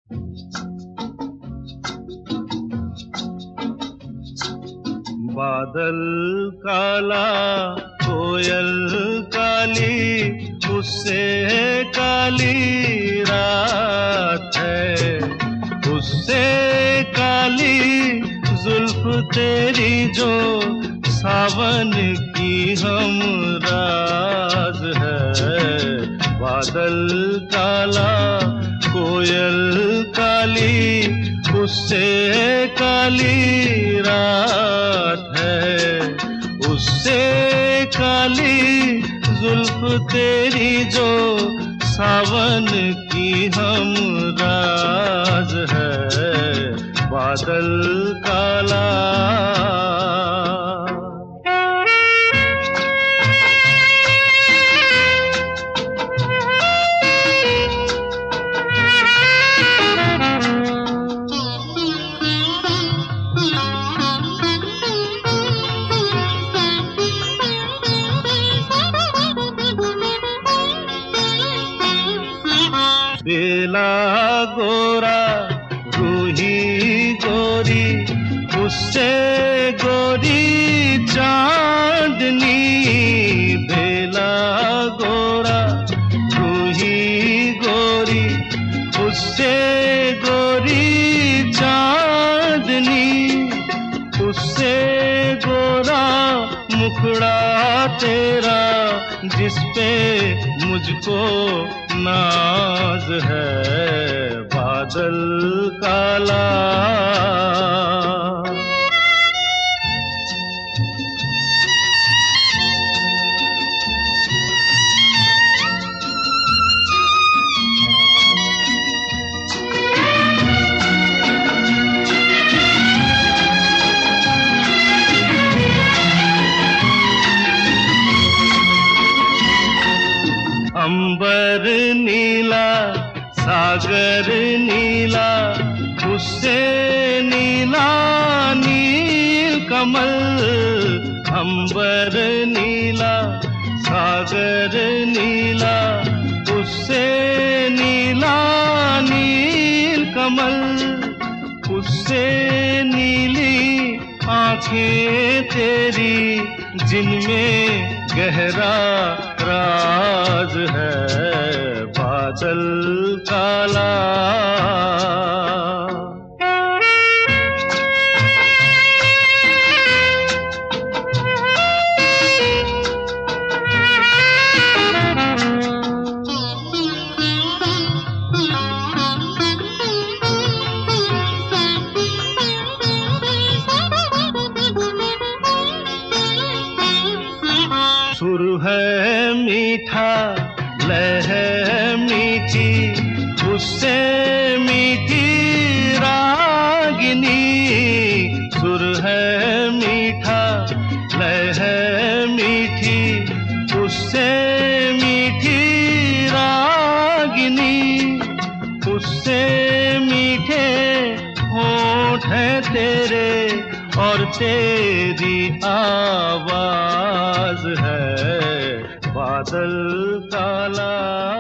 बादल काला, कोयल काली, उससे काली रात है, उससे काली जुल्फ तेरी जो सावन की हमराज है। बादल काला, कोयल काली, उससे काली रात है, उससे काली जुल्फ तेरी जो सावन की हमराज है। बादल काला। बेला गोरा, रूही गोरी, उससे गोरी चांदनी। बेला गोरा, रूही गोरी, उससे गोरी चांदनी। उससे गोरा मुखड़ा तेरा, जिस पे मुझको नाज है। बादल काला। अंबर नीला, सागर नीला, उससे नीला नील कमल। अंबर नीला, सागर नीला, उससे नीला नील कमल। उससे नीली आंखें तेरी, जिनमें गहरा राज है। बादल काला। सुर है मीठा, लय है मीठी, उससे मीठी रागिनी। सुर है मीठा, लय है मीठी, उससे मीठी रागिनी। उससे मीठे होंठ हैं तेरे, और तेरी आवाज है। बादल काला।